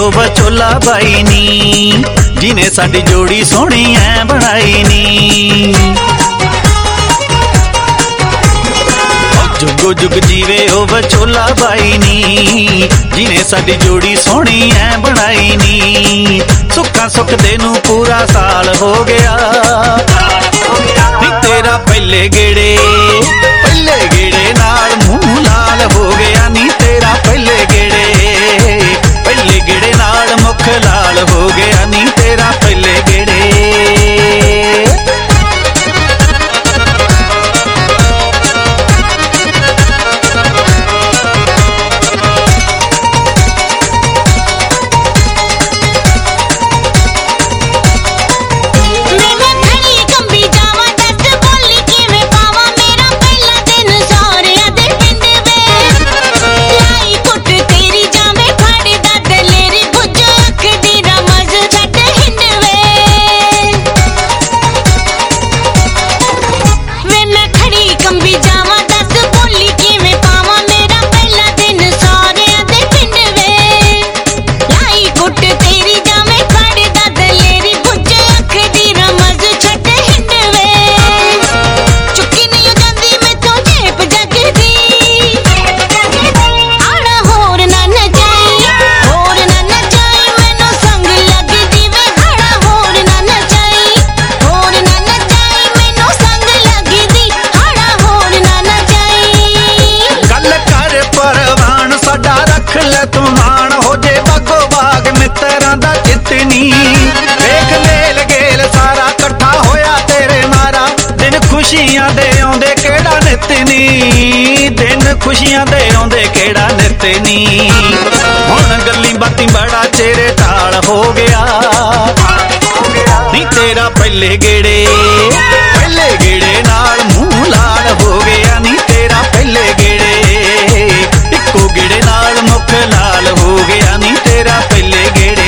ओ विचोला by नी, जिने साडी जोड़ी सोहनी ऐ बनाई नी। जुगो जुग जीवे ओ विचोला बाई नी, जिने साडी जोड़ी सोहनी ऐ बनाई नी। सुखा सुख दे नू पूरा साल हो गया नी, तेरा पहले गेड़े नाल मुंह लाल हो गया नी। तेरा पहले गेड़े नाल मुख लाल हो गया नी। तेरा पहले गेड़े खुशियां दे आउंदे केड़ा नित नी, दिन खुशियां दे आउंदे केड़ा नित नी। हुण गल्ली बाती बड़ा चेरे टाल हो गया नी। तेरा पहले गेड़े नाल मुंह लाल हो गया नी। तेरा पहले गेड़े इक्को गेड़े नाल मुख लाल हो गया नी। तेरा पहले गेड़े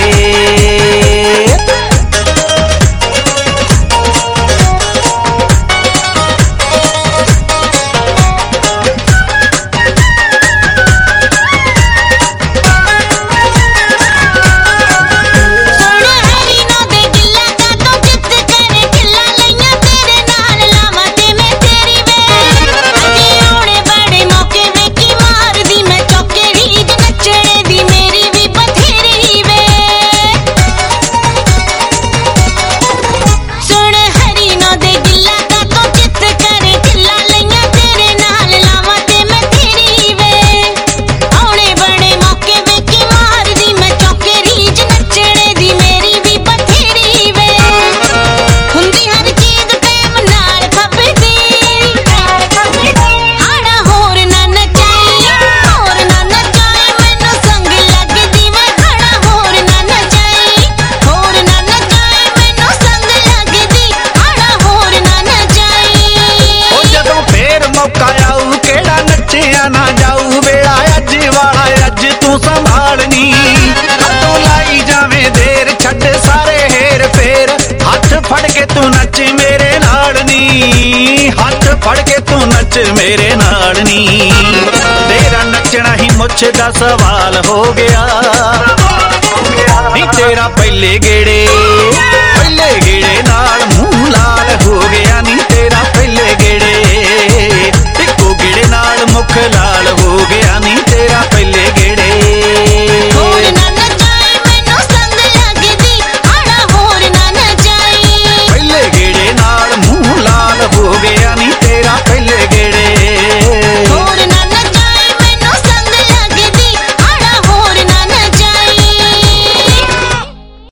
ना जाऊ बेड़ा अज वाला अज तू संभालनी। तू लाई जावे देर छड़ सारे हेर फेर, हाथ फड़ के तू नच मेरे नाल नी। हाथ फड़ के तू नच मेरे नाल नी। तेरा नचना ही मुझ दा सवाल हो गया नी। तेरा पहले गेड़े नाल मुंह लाल हो गया नी। तेरा पहले गेड़े इक्को गेड़े नाल मुख लाल हो गया नी। तेरा पहले